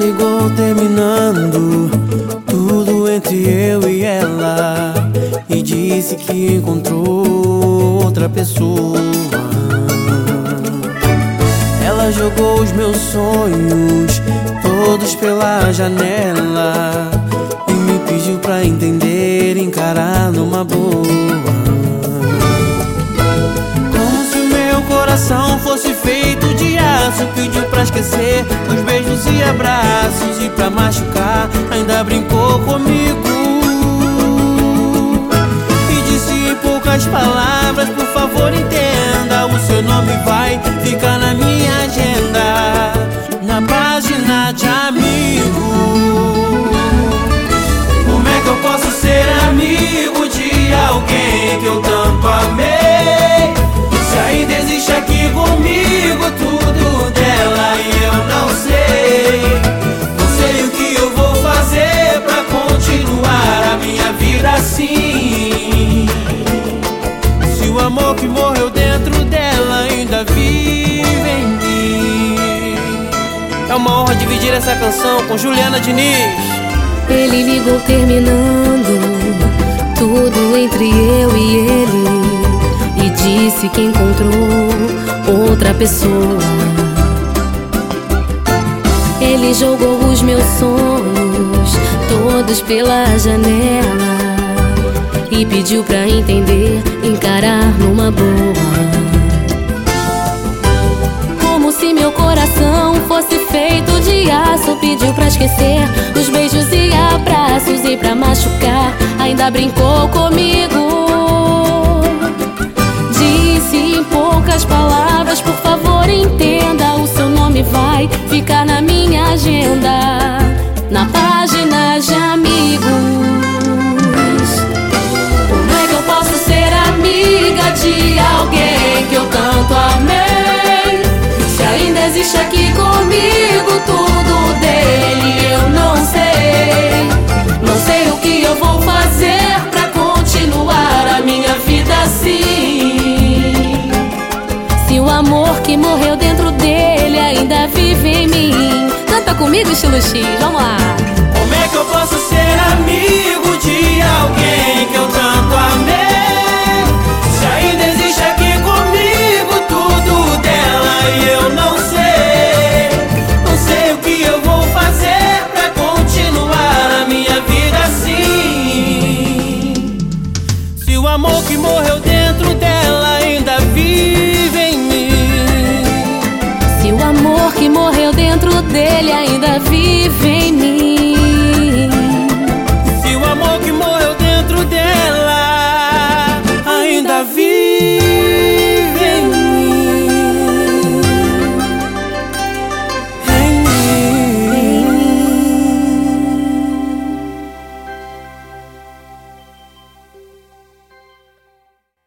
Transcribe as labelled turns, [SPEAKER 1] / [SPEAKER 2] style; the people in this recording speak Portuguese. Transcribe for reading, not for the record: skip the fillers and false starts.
[SPEAKER 1] ligou terminando tudo entre eu e ela, e disse que encontrou outra pessoa. Ela jogou os meus sonhos todos pela janela e me pediu pra entender, encarar numa boa. Como se o meu coração fosse feito de aço, pediu pra esquecer os beijos e abraços, e pra machucar ainda brincou comigo e disse em poucas palavras: por favor entenda, o seu nome vai ficar na minha agenda, na página de amigo. Como é que eu posso ser amigo de alguém que eu tanto amei, se ainda existe aqui comigo tudo dela e eu não sei? Não sei o que eu vou fazer pra continuar a minha vida assim, se o amor que morreu dentro dela ainda vive em mim. É uma honra dividir essa canção com Juliana Diniz.
[SPEAKER 2] Ele ligou terminando tudo entre eu e ele, e disse que encontrou outra pessoa. Ele jogou os meus sonhos todos pela janela e pediu pra entender, encarar numa boa. Como se meu coração fosse feito de aço, pediu pra esquecer os beijos e abraços, e pra machucar ainda brincou comigo. Disse em poucas palavras: por favor entenda, o seu nome vai ficar na minha agenda, na página de amigos. Como é que eu posso ser amiga de alguém que eu tanto amei, se ainda existe aqui comigo tudo dele? Eu não sei, não sei o que eu vou fazer pra continuar a minha vida assim, se o amor que morreu dentro dele ainda vive em mim. Canta comigo, estilo X, vamos lá.
[SPEAKER 1] Como é que eu posso ser amigo de alguém que eu tanto amei, se ainda existe aqui comigo tudo dela e eu não sei? Não sei o que eu vou fazer pra continuar a minha vida assim, se o amor que morreu dentro dela ainda vive em mim.
[SPEAKER 2] Se o amor que morreu dentro dele ainda vive